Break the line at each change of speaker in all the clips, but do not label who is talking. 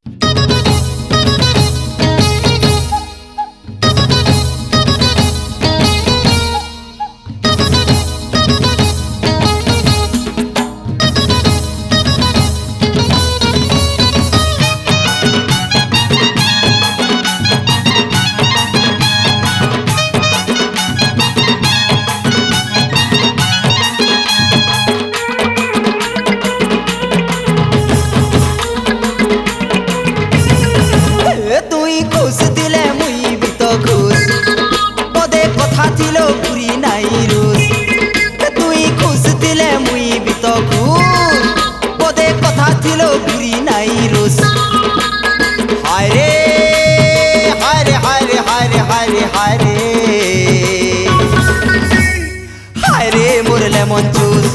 lemon juice.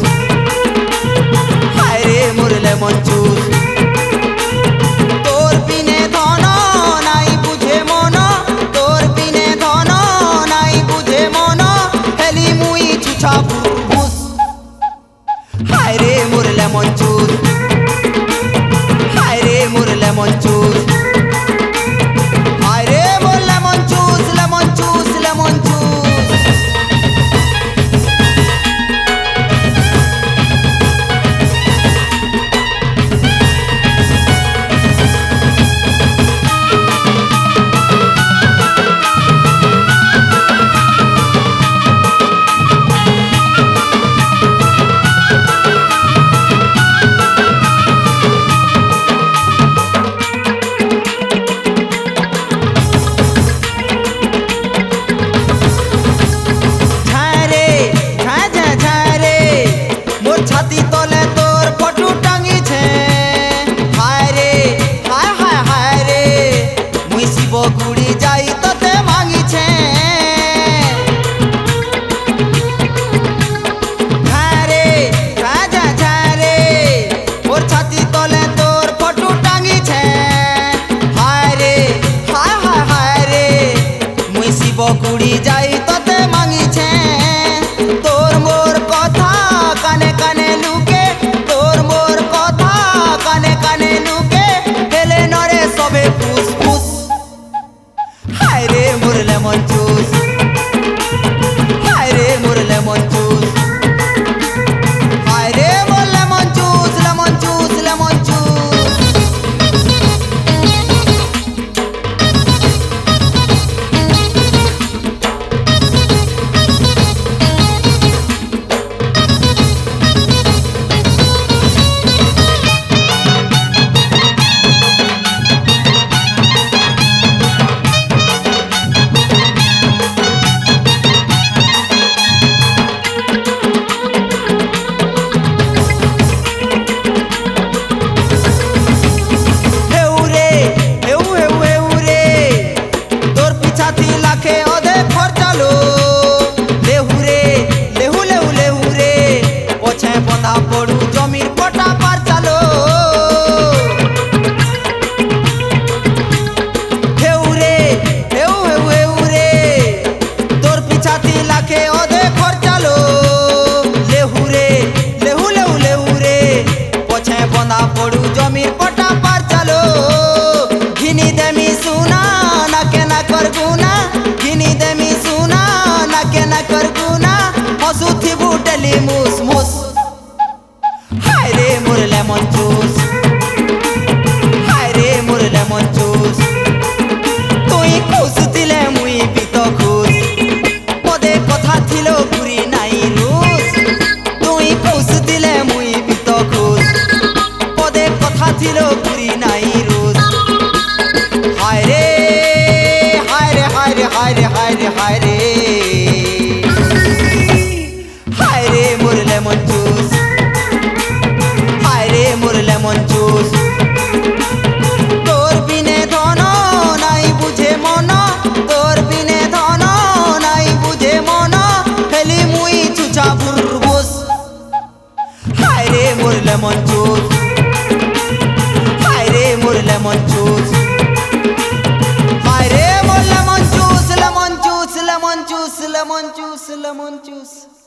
Haire mur lemon juice. Tor bine dhana nai bujhe mona, tor bine dhana nai bujhe mona, heli mui chucha burbus. Haire mur lemon juice. Haire mur lemon juice. Haire mur lemon juice, lemon juice, lemon juice. Gudi जाई तो ते मांगी छे झारे राजा झारे मोर छाती तले तोर फोटो टांगी छे हाय रे हाय हाय हाय रे मुई शिव गुड़ी जाई तो ते मांगी छे तोर मोर कथा काने काने लुके तोर मोर कथा काने काने लुके हेले नरे सबे फुस फुस Haire mur lemon juice. Haire mur lemon juice. Haire mur lemon juice, lemon juice, lemon juice. जमीर पटा पर चलो घिनी देमी सुना ना के ना कर गुना घिनी देमी सुना ना के ना कर गुना हसू थी बुटली मुस मुस हाय रे मुर लेमन जूस हाय रे मुर लेमन जूस तुई खुश दिले मुई बीत खुश पदे कथा थिलो पुरी नाई रूस तुई खुश दिले मुई बीत खुश कथा थिलो पुरी नाई रोज हाय रे हाय रे हाय रे हाय रे हाय रे हाय रे हाय रे मोर लेमन जूस हाय रे मोर लेमन जूस तोर बिने धन नाई बुझे मन तोर बिने धन नाई बुझे मन हेली मुई चुचा बुरबुस हाय रे मोर lemon juice lemon juice. Haire mur lemon juice, lemon juice, lemon juice, lemon juice, lemon juice.